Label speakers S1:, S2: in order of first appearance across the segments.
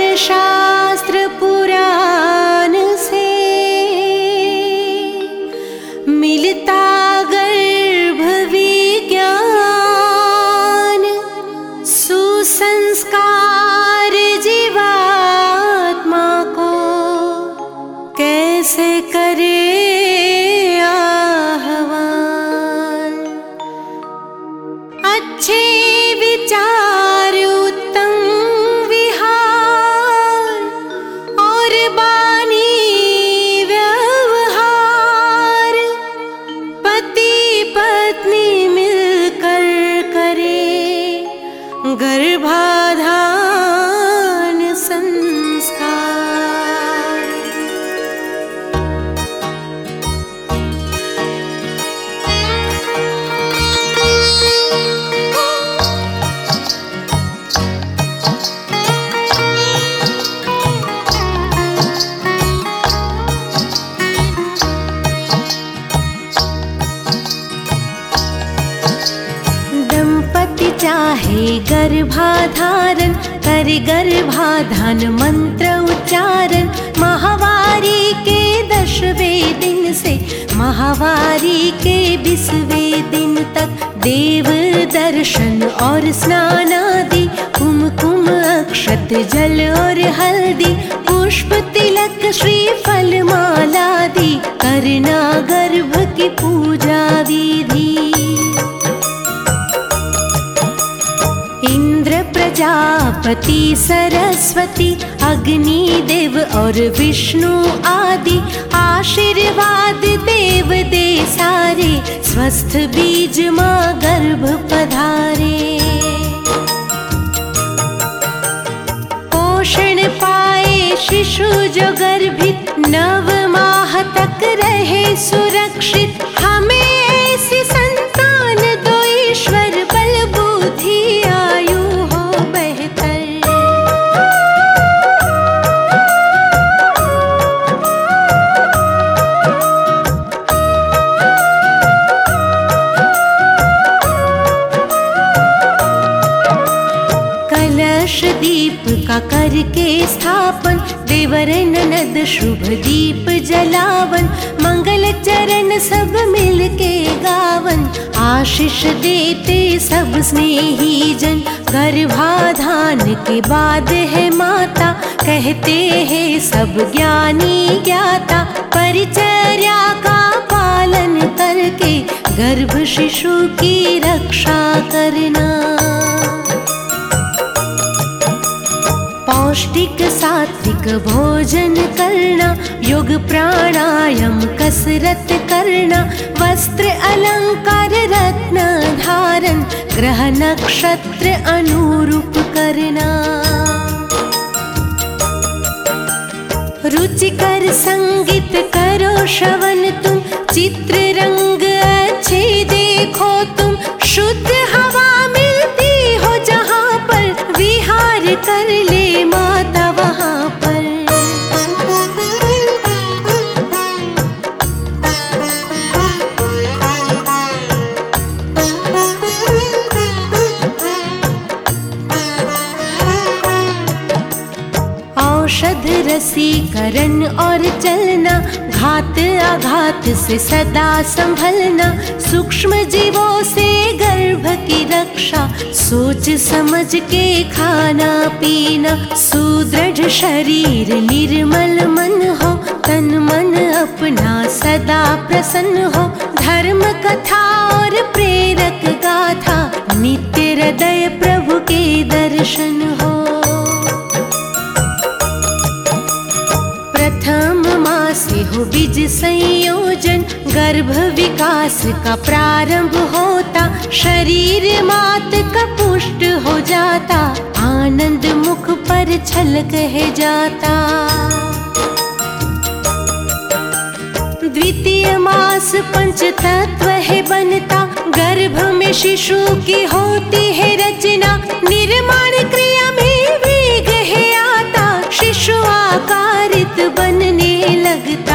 S1: शास्त्र पुराण से मिलता गर्भ विज्ञान, सुसंस्कार जीवात्मा को कैसे करे आह्वान। अच्छे विचार उत्तम विहार और बानी व्यवहार, पति पत्नी मिलकर करे गर्भाधान संस्कार। दंपति चाहे गर्भाधारण, करे गर्भाधान मंत्र उच्चारण। माहवारी के 10वें दिन से माहवारी के 20वें दिन तक देव दर्शन और स्नान आदि, कुमकुम अक्षत जल और हल्दी, पुष्प तिलक श्रीफल मालादि, करना गर्भ की पूजा विधि। इंद्र प्रजापति सरस्वती अग्नि देव और विष्णु आदि, आशीर्वाद देव दे सारे, स्वस्थ बीज माँ गर्भ पधारे। पोषण पाए शिशु जो गर्भित, 9 माह तक रहे सुरक्षित। हमें ऐसी संतान दो ईश्वर, बल बुद्धि आयु हो बेहतर। कलश दीप का करके स्थापन, देवर ननद शुभ दीप जलावन। मंगल चरण सब मिलके गावन, आशीष देते सब स्नेही जन। गर्भाधान के बाद है माता, कहते हैं सब ज्ञानी ज्ञाता। परिचर्या का पालन करके गर्भ शिशु की रक्षा करना। पौष्टिक सात्विक भोजन करना, योग प्राणायाम कसरत करना। वस्त्र अलंकार रत्न धारण, ग्रह नक्षत्र अनुरूप करना। रुचिकर संगीत करो श्रवण तुम, चित्र रंग अच्छे देखो तुम। शुद्ध हवा मिलती हो जहाँ पर, विहार कर ले माता वहाँ पर। औषध रसीकरण और चलना, घात आघात से सदा संभलना। सूक्ष्म जीवों से गर्भ की रक्षा, सोच समझ के खाना पीना। सुदृढ़ शरीर निर्मल मन हो, तन मन अपना सदा प्रसन्न हो। धर्म कथा और प्रेरक गाथा, नित्य हृदय प्रभु के दर्शन हो। प्रथम माह से हो बीज संयोजन, गर्भ विकास का प्रारंभ होता। शरीर मात का पुष्ट हो जाता, आनंद मुख पर छलक है जाता। द्वितीय मास पंच तत्व है बनता, गर्भ में शिशु की होती है रचना। निर्माण क्रिया में वेग है आता, शिशु आकारित बनने लगता।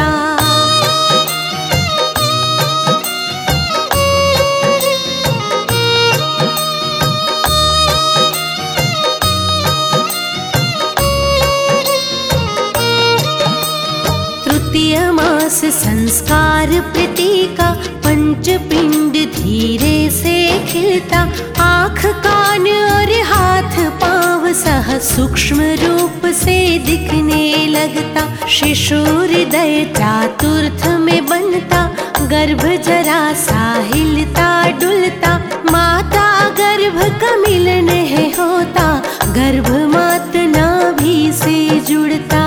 S1: संस्कार प्रतीका पंच पिंड धीरे से खिलता, आँख कान और हाथ पाँव सह सूक्ष्म रूप से दिखने लगता। शिशु हृदय चातुर्थ में बनता, गर्भ जरा सा हिलता डुलता, माता गर्भ का मिलन है होता, गर्भ मात नाभि से जुड़ता।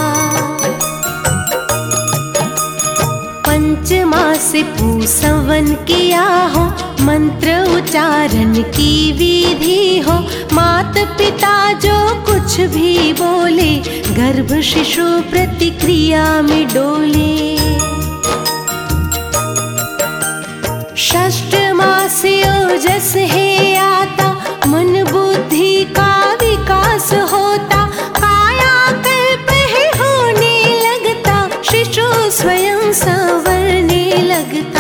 S1: पंचमास पूसवन किया हो, मंत्र उच्चारण की विधि हो, मात पिता जो कुछ भी बोले, गर्भ शिशु प्रतिक्रिया में डोले। षष्ठ मास ओजस है आता, मन बुद्धि का विकास होता, काया कल्प है होने लगता, शिशु स्वयं संवरने लगता।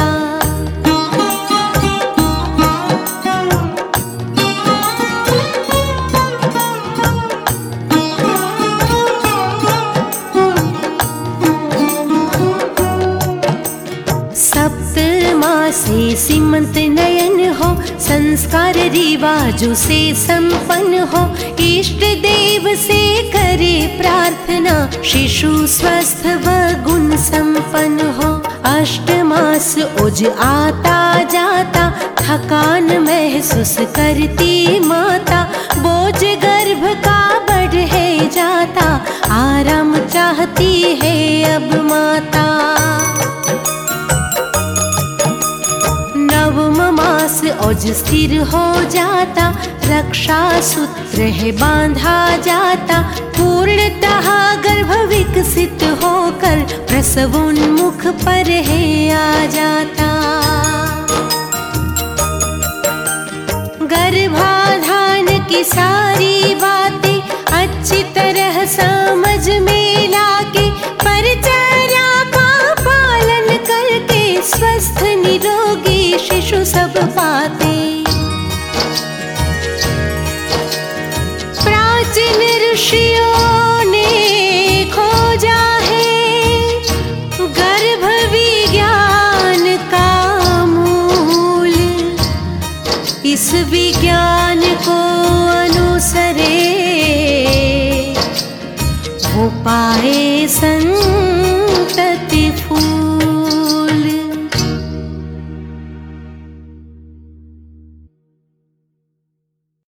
S1: से सीमंत नयन हो, संस्कार रिवाजों से संपन्न हो, इष्ट देव से करे प्रार्थना, शिशु स्वस्थ व गुण संपन्न हो। अष्टमास ओज आता जाता, थकान महसूस करती माता, बोझ गर्भ का बढ़ है जाता, आराम चाहती है अब माता। नवम मास ओज स्थिर हो जाता, रक्षा सूत्र है बांधा जाता, पूर्णतः गर्भ विकसित होकर प्रसवोन्मुख पर है आ जाता। गर्भाधान की सारी बातें अच्छी तरह समझ में लाके, परिचर्या का पालन करके स्वस्थ निरोगी शिशु सब पाते। प्राचीन ऋषियों ने खोजा है गर्भ विज्ञान का मूल, इस विज्ञान को अनुसरे वो पाए